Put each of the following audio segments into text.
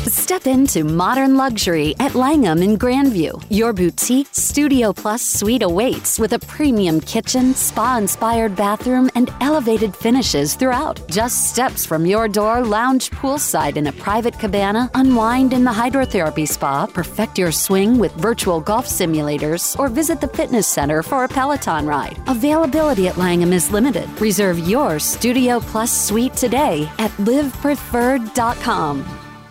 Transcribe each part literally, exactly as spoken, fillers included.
Step into modern luxury at Langham in Grandview. Your boutique Studio Plus suite awaits with a premium kitchen, spa-inspired bathroom, and elevated finishes throughout. Just steps from your door, lounge poolside in a private cabana, unwind in the hydrotherapy spa, perfect your swing with virtual golf simulators, or visit the fitness center for a Peloton ride. Availability at Langham is limited. Reserve your Studio Plus suite today at live preferred dot com.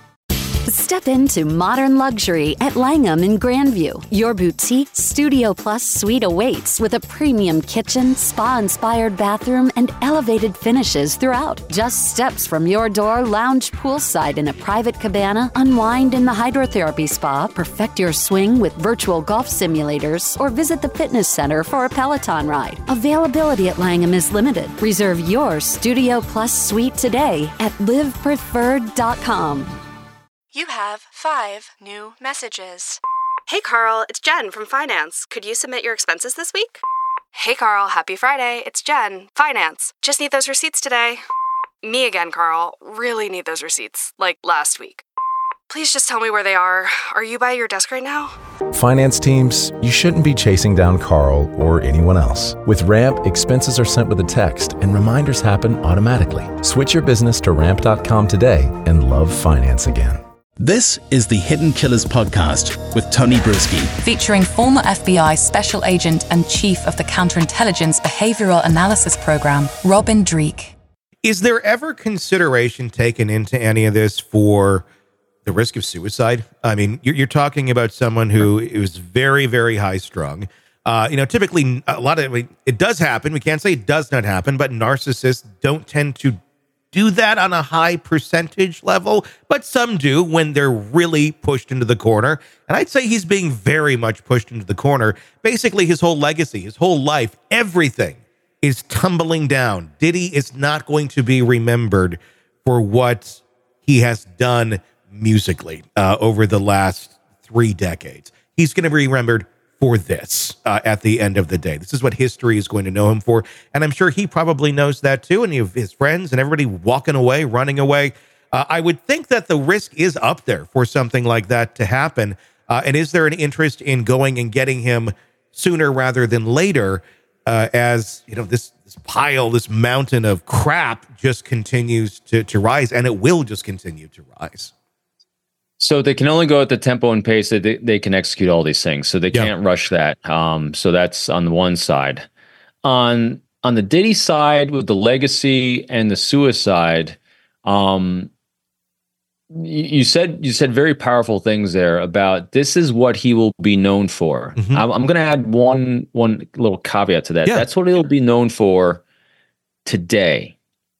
Step into modern luxury at Langham in Grandview. Your boutique Studio Plus suite awaits with a premium kitchen, spa-inspired bathroom, and elevated finishes throughout. Just steps from your door, lounge poolside in a private cabana, unwind in the hydrotherapy spa, perfect your swing with virtual golf simulators, or visit the fitness center for a Peloton ride. Availability at Langham is limited. Reserve your Studio Plus suite today at live preferred dot com. You have five new messages. Hey Carl, it's Jen from Finance. Could you submit your expenses this week? Hey Carl, happy Friday. It's Jen, Finance. Just need those receipts today. Me again, Carl. Really need those receipts, like last week. Please just tell me where they are. Are you by your desk right now? Finance teams, you shouldn't be chasing down Carl or anyone else. With Ramp, expenses are sent with a text and reminders happen automatically. Switch your business to ramp dot com today and love finance again. This is the Hidden Killers podcast with Tony Brueski. Featuring former F B I Special Agent and Chief of the Counterintelligence Behavioral Analysis Program, Robin Dreeke. Is there ever consideration taken into any of this for the risk of suicide? I mean, you're, you're talking about someone who is very, very high strung. Uh, you know, typically a lot of it does happen. We can't say it does not happen, but narcissists don't tend to do that on a high percentage level, but some do when they're really pushed into the corner. And I'd say he's being very much pushed into the corner. Basically, his whole legacy, his whole life, everything is tumbling down. Diddy is not going to be remembered for what he has done musically uh, over the last three decades. He's going to be remembered for this uh, at the end of the day. This is what history is going to know him for. And I'm sure he probably knows that too. And his friends and everybody walking away, running away. Uh, I would think that the risk is up there for something like that to happen. Uh, and is there an interest in going and getting him sooner rather than later uh, as, you know, this, this pile, this mountain of crap just continues to, to rise, and it will just continue to rise. So they can only go at the tempo and pace that they, they can execute all these things. So they can't yeah. rush that. Um, so that's on the one side. On on the Diddy side, with the legacy and the suicide, um, you, you said you said very powerful things there about this is what he will be known for. Mm-hmm. I'm, I'm going to add one one little caveat to that. Yeah. That's what he'll be known for today.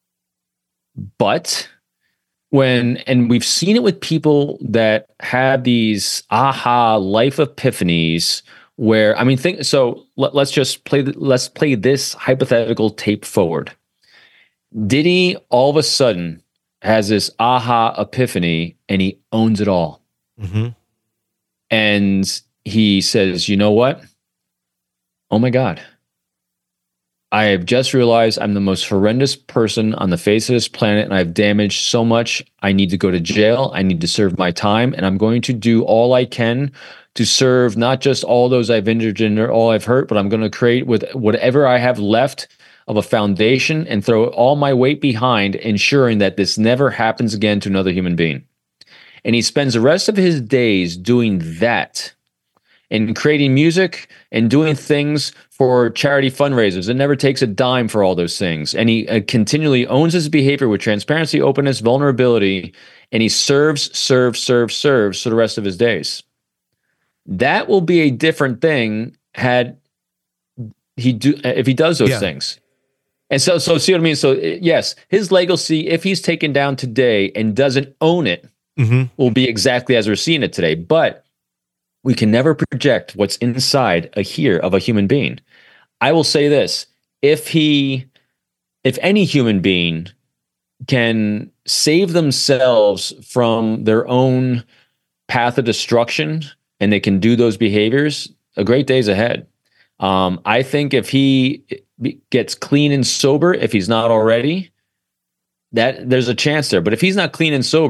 But when, and we've seen it with people that have these aha life epiphanies where, I mean, think, so let, let's just play, let's play this hypothetical tape forward. Diddy all of a sudden has this aha epiphany and he owns it all. Mm-hmm. And he says, you know what? Oh my God. I have just realized I'm the most horrendous person on the face of this planet, and I've damaged so much. I need to go to jail. I need to serve my time, and I'm going to do all I can to serve not just all those I've injured and all I've hurt, but I'm going to create with whatever I have left of a foundation and throw all my weight behind ensuring that this never happens again to another human being. And he spends the rest of his days doing that and creating music and doing things for charity fundraisers. It never takes a dime for all those things. And he uh, continually owns his behavior with transparency, openness, vulnerability, and he serves, serves, serves, serves for the rest of his days. That will be a different thing had he do if he does those yeah. things. And so, so see what I mean? So yes, his legacy, if he's taken down today and doesn't own it, mm-hmm. will be exactly as we're seeing it today. But we can never project what's inside a here of a human being. I will say this, if he, if any human being can save themselves from their own path of destruction and they can do those behaviors, a great day's ahead. Um, I think if he gets clean and sober, if he's not already, that there's a chance there. But if he's not clean and sober,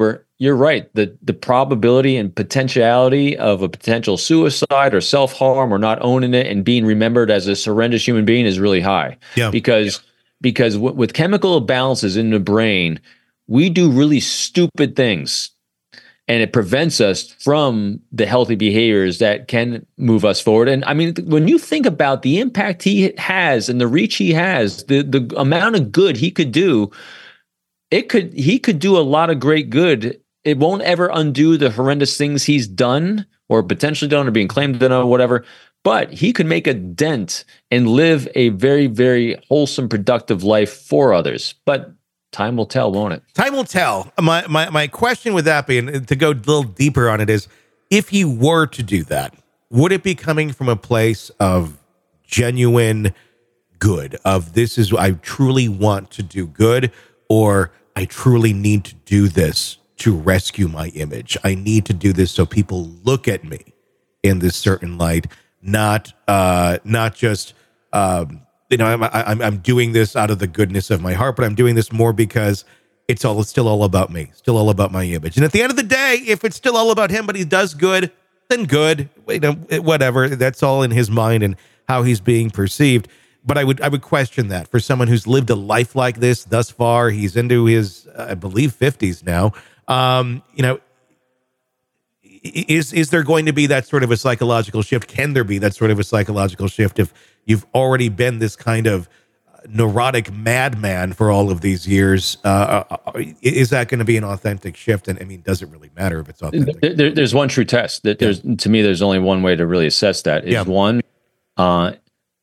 you're right. The the probability and potentiality of a potential suicide or self-harm or not owning it and being remembered as a horrendous human being is really high. Yeah. Because because w- with chemical imbalances in the brain, we do really stupid things. And it prevents us from the healthy behaviors that can move us forward. And I mean, when you think about the impact he has and the reach he has, the the amount of good he could do, it could he could do a lot of great good. It won't ever undo the horrendous things he's done or potentially done or being claimed to know, whatever. But he could make a dent and live a very, very wholesome, productive life for others. But time will tell, won't it? Time will tell. My my my question with that being, to go a little deeper on it, is if he were to do that, would it be coming from a place of genuine good, of this is, I truly want to do good, or I truly need to do this to rescue my image. I need to do this so people look at me in this certain light, not uh, not just um, you know, I'm, I'm I'm doing this out of the goodness of my heart, but I'm doing this more because it's all it's still all about me, still all about my image. And at the end of the day, if it's still all about him, but he does good, then good. You know, whatever. That's all in his mind and how he's being perceived. But I would I would question that for someone who's lived a life like this thus far. He's into his, uh, I believe, fifties now. Um, you know, is is there going to be that sort of a psychological shift? Can there be that sort of a psychological shift if you've already been this kind of neurotic madman for all of these years? Uh, is that going to be an authentic shift? And I mean, does it really matter if it's authentic? There, there's one true test. That there's yeah. To me, there's only one way to really assess that. Is yeah. one uh,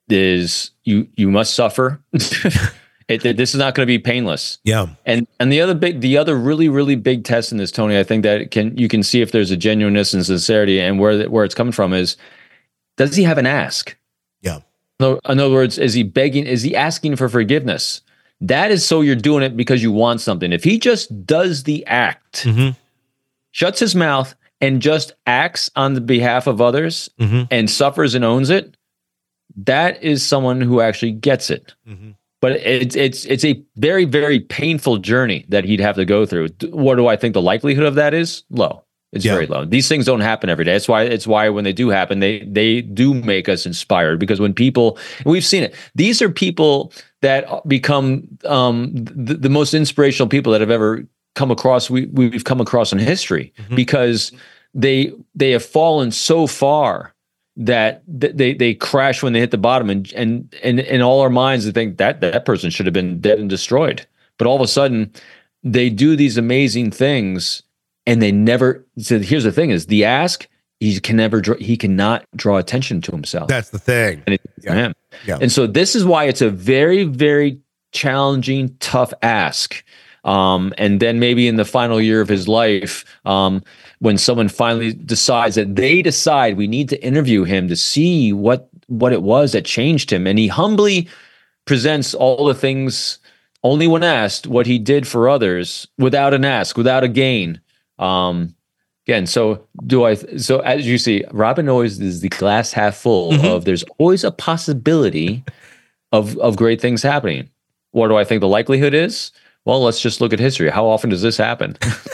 is you you must suffer. It, it, this is not going to be painless. Yeah. And and the other big, the other really, really big test in this, Tony, I think that can you can see if there's a genuineness and sincerity and where where it's coming from is, does he have an ask? Yeah. No, in other words, is he begging? Is he asking for forgiveness? That is so you're doing it because you want something. If he just does the act, mm-hmm. shuts his mouth and just acts on the behalf of others mm-hmm. and suffers and owns it, that is someone who actually gets it. Mm-hmm. But it's it's it's a very, very painful journey that he'd have to go through. What do I think the likelihood of that is? Low. It's yeah. very low. These things don't happen every day. That's why it's why when they do happen, they they do make us inspired, because when people, and we've seen it, these are people that become um, the, the most inspirational people that have ever come across. We we've come across in history mm-hmm. because they they have fallen so far that they they crash when they hit the bottom, and and and in all our minds they think that that person should have been dead and destroyed. But all of a sudden they do these amazing things, and they never. So here's the thing: is the ask he can never draw, he cannot draw attention to himself. That's the thing. And it's yeah. for him. Yeah. And so this is why it's a very, very challenging, tough ask. Um, and then maybe in the final year of his life, um, when someone finally decides that they decide we need to interview him to see what what it was that changed him, and he humbly presents all the things, only when asked, what he did for others without an ask, without a gain. Um, again, so do I? So as you see, Robin always is the glass half full mm-hmm. of there's always a possibility of of great things happening. What do I think the likelihood is? Well, let's just look at history. How often does this happen?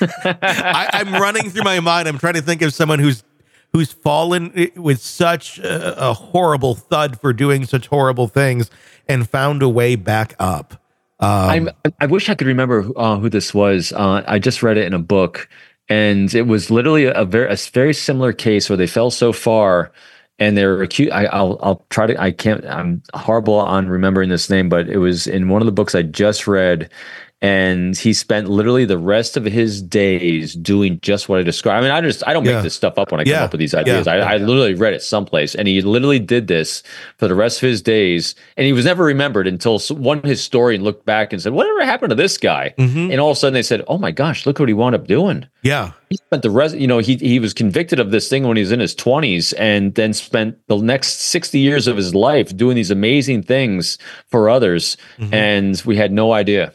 I, I'm running through my mind. I'm trying to think of someone who's who's fallen with such a, a horrible thud for doing such horrible things and found a way back up. Um, I'm, I wish I could remember uh, who this was. Uh, I just read it in a book, and it was literally a very a very similar case where they fell so far. And they're accused. I, I'll I'll try to. I can't. I'm horrible on remembering this name, but it was in one of the books I just read. And he spent literally the rest of his days doing just what I described. I mean, I just I don't make yeah. this stuff up when I yeah. come up with these ideas. Yeah. I, Yeah. I literally read it someplace, and he literally did this for the rest of his days. And he was never remembered until one historian looked back and said, "Whatever happened to this guy?" Mm-hmm. And all of a sudden they said, "Oh my gosh, look what he wound up doing." Yeah. He spent the rest, you know, he he was convicted of this thing when he was in his twenties, and then spent the next sixty years of his life doing these amazing things for others. Mm-hmm. And we had no idea.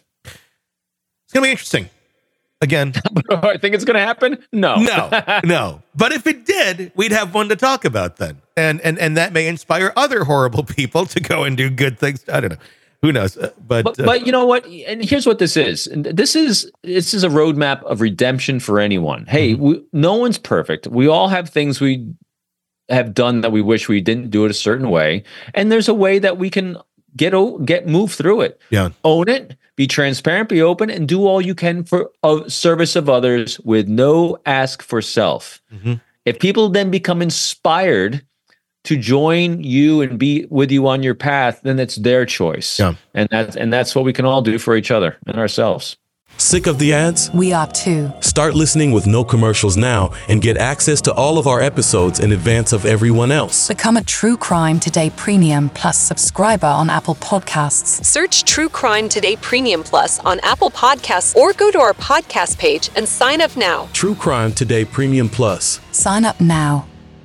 It's going to be interesting. Again. I think it's going to happen? No. No, no. But if it did, we'd have one to talk about then. And and and that may inspire other horrible people to go and do good things. I don't know. who knows? Uh, but, but, uh, but you know what? And here's what this is. And this is this is a roadmap of redemption for anyone. Hey, mm-hmm. we, no one's perfect. We all have things we have done that we wish we didn't do it a certain way. And there's a way that we can get get move through it. Yeah. Own it. Be transparent. Be open, and do all you can for uh, service of others with no ask for self. Mm-hmm. If people then become inspired to join you and be with you on your path, then it's their choice. Yeah. And that's and that's what we can all do for each other and ourselves. Sick of the ads? We are too. Start listening with no commercials now and get access to all of our episodes in advance of everyone else. Become a True Crime Today Premium Plus subscriber on Apple Podcasts. Search True Crime Today Premium Plus on Apple Podcasts or go to our podcast page and sign up now. True Crime Today Premium Plus. Sign up now.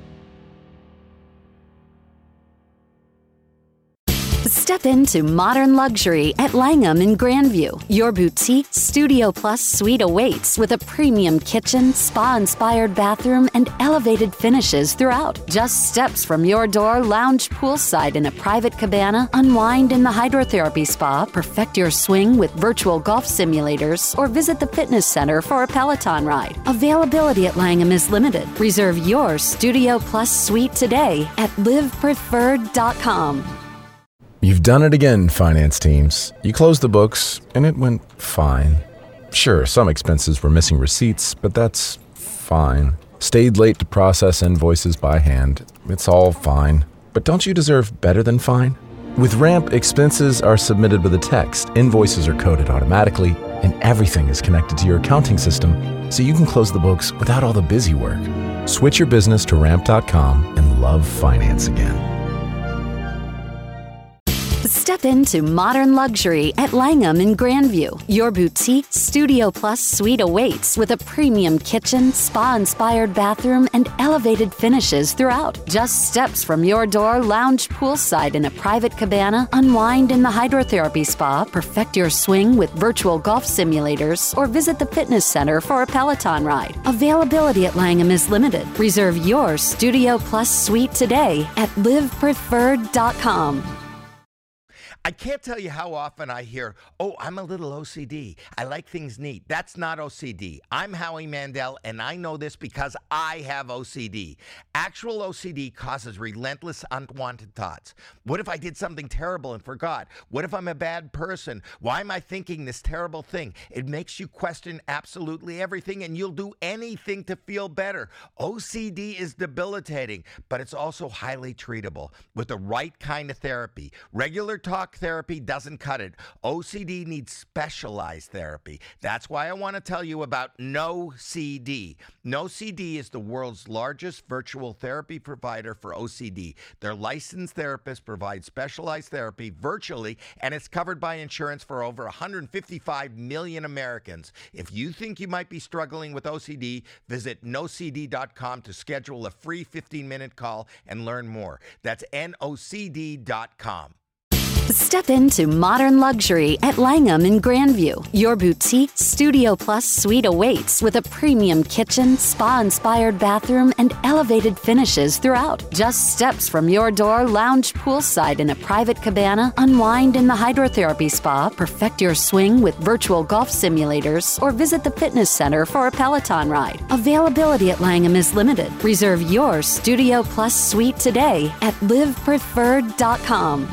Step into modern luxury at Langham in Grandview. Your boutique Studio Plus suite awaits with a premium kitchen, spa-inspired bathroom, and elevated finishes throughout. Just steps from your door, lounge poolside in a private cabana, unwind in the hydrotherapy spa, perfect your swing with virtual golf simulators, or visit the fitness center for a Peloton ride. Availability at Langham is limited. Reserve your Studio Plus suite today at live preferred dot com. You've done it again, finance teams. You closed the books, and it went fine. Sure, some expenses were missing receipts, but that's fine. Stayed late to process invoices by hand. It's all fine. But don't you deserve better than fine? With Ramp, expenses are submitted with a text, invoices are coded automatically, and everything is connected to your accounting system, so you can close the books without all the busy work. Switch your business to ramp dot com and love finance again. Step into modern luxury at Langham in Grandview. Your boutique Studio Plus suite awaits with a premium kitchen, spa-inspired bathroom, and elevated finishes throughout. Just steps from your door, lounge poolside in a private cabana, unwind in the hydrotherapy spa, perfect your swing with virtual golf simulators, or visit the fitness center for a Peloton ride. Availability at Langham is limited. Reserve your Studio Plus suite today at live preferred dot com. I can't tell you how often I hear, oh, I'm a little O C D. I like things neat. That's not O C D. I'm Howie Mandel, and I know this because I have O C D. Actual O C D causes relentless, unwanted thoughts. What if I did something terrible and forgot? What if I'm a bad person? Why am I thinking this terrible thing? It makes you question absolutely everything, and you'll do anything to feel better. O C D is debilitating, but it's also highly treatable with the right kind of therapy. Regular talk therapy doesn't cut it. O C D needs specialized therapy. That's why I want to tell you about NoCD. NoCD is the world's largest virtual therapy provider for O C D. Their licensed therapists provide specialized therapy virtually, and it's covered by insurance for over one hundred fifty-five million Americans. If you think you might be struggling with O C D, visit no c d dot com to schedule a free fifteen-minute call and learn more. That's N O C D dot com. Step into modern luxury at Langham in Grandview. Your boutique Studio Plus suite awaits with a premium kitchen, spa-inspired bathroom, and elevated finishes throughout. Just steps from your door, lounge poolside in a private cabana, unwind in the hydrotherapy spa, perfect your swing with virtual golf simulators, or visit the fitness center for a Peloton ride. Availability at Langham is limited. Reserve your Studio Plus suite today at live preferred dot com.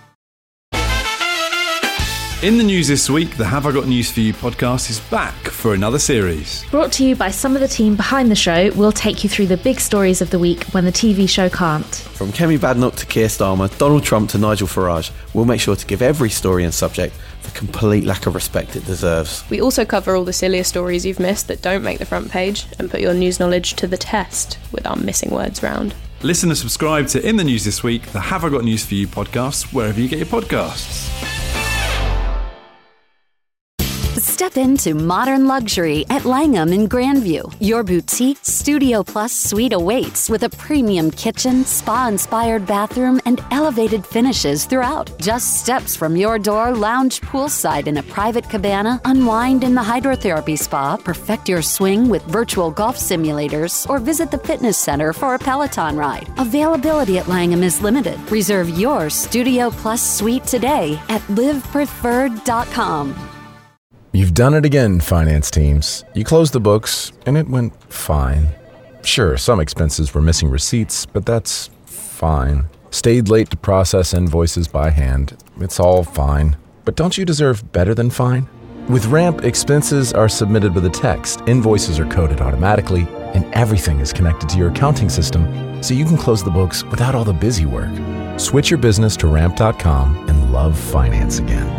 In the news this week, the Have I Got News For You podcast is back for another series. Brought to you by some of the team behind the show, we'll take you through the big stories of the week when the T V show can't. From Kemi Badnoch to Keir Starmer, Donald Trump to Nigel Farage, we'll make sure to give every story and subject the complete lack of respect it deserves. We also cover all the sillier stories you've missed that don't make the front page and put your news knowledge to the test with our missing words round. Listen and subscribe to In the News This Week, the Have I Got News For You podcast, wherever you get your podcasts. Step Step into modern luxury at Langham in Grandview. Your boutique Studio Plus suite awaits with a premium kitchen, spa-inspired bathroom, and elevated finishes throughout. Just steps from your door, lounge poolside in a private cabana, unwind in the hydrotherapy spa, perfect your swing with virtual golf simulators, or visit the fitness center for a Peloton ride. Availability at Langham is limited. Reserve your Studio Plus suite today at live preferred dot com. You've done it again, finance teams. You closed the books, and it went fine. Sure, some expenses were missing receipts, but that's fine. Stayed late to process invoices by hand. It's all fine. But don't you deserve better than fine? With Ramp, expenses are submitted with a text, invoices are coded automatically, and everything is connected to your accounting system, so you can close the books without all the busy work. Switch your business to ramp dot com and love finance again.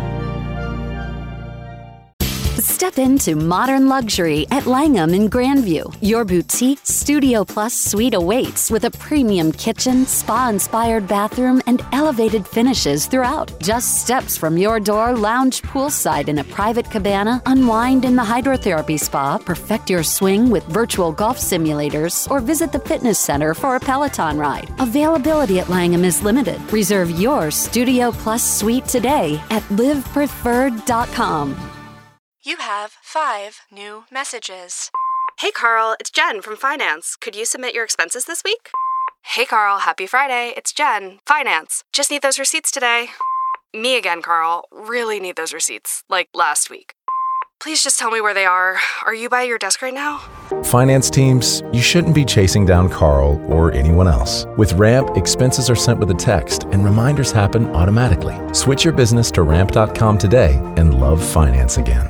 Step into modern luxury at Langham in Grandview. Your boutique Studio Plus suite awaits with a premium kitchen, spa-inspired bathroom, and elevated finishes throughout. Just steps from your door, lounge poolside in a private cabana, unwind in the hydrotherapy spa, perfect your swing with virtual golf simulators, or visit the fitness center for a Peloton ride. Availability at Langham is limited. Reserve your Studio Plus suite today at live preferred dot com. You have five new messages. Hey Carl, it's Jen from Finance. Could you submit your expenses this week? Hey Carl, happy Friday. It's Jen, Finance. Just need those receipts today. Me again, Carl. Really need those receipts, like last week. Please just tell me where they are. Are you by your desk right now? Finance teams, you shouldn't be chasing down Carl or anyone else. With Ramp, expenses are sent with a text, and reminders happen automatically. Switch your business to ramp dot com today and love finance again.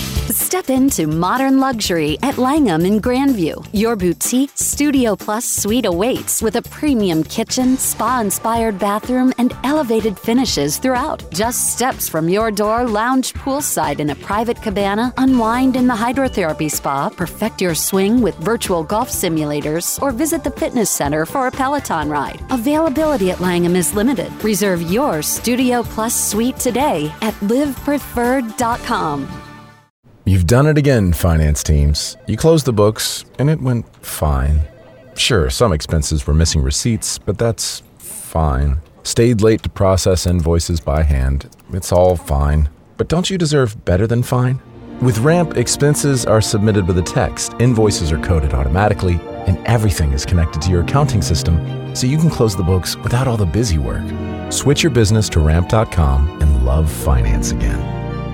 Step into modern luxury at Langham in Grandview. Your boutique Studio Plus suite awaits with a premium kitchen, spa-inspired bathroom, and elevated finishes throughout. Just steps from your door, lounge poolside in a private cabana, unwind in the hydrotherapy spa, perfect your swing with virtual golf simulators, or visit the fitness center for a Peloton ride. Availability at Langham is limited. Reserve your Studio Plus suite today at live preferred dot com. You've done it again, finance teams. You closed the books, and it went fine. Sure, some expenses were missing receipts, but that's fine. Stayed late to process invoices by hand. It's all fine. But don't you deserve better than fine? With Ramp, expenses are submitted with a text, invoices are coded automatically, and everything is connected to your accounting system, so you can close the books without all the busy work. Switch your business to ramp dot com and love finance again.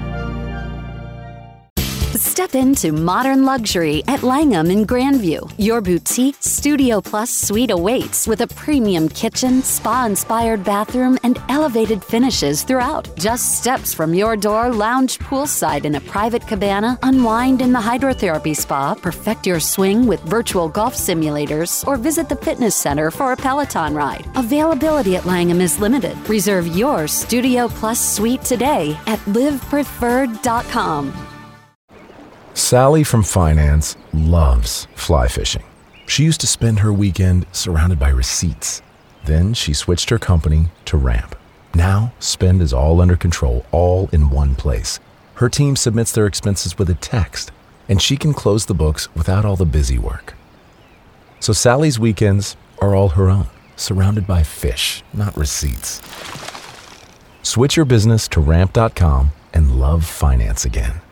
Step into modern luxury at Langham in Grandview. Your boutique Studio Plus suite awaits with a premium kitchen, spa-inspired bathroom, and elevated finishes throughout. Just steps from your door, lounge poolside in a private cabana, unwind in the hydrotherapy spa, perfect your swing with virtual golf simulators, or visit the fitness center for a Peloton ride. Availability at Langham is limited. Reserve your Studio Plus suite today at live preferred dot com. Sally from Finance loves fly fishing. She used to spend her weekend surrounded by receipts. Then she switched her company to Ramp. Now, spend is all under control, all in one place. Her team submits their expenses with a text, and she can close the books without all the busy work. So Sally's weekends are all her own, surrounded by fish, not receipts. Switch your business to ramp dot com and love finance again.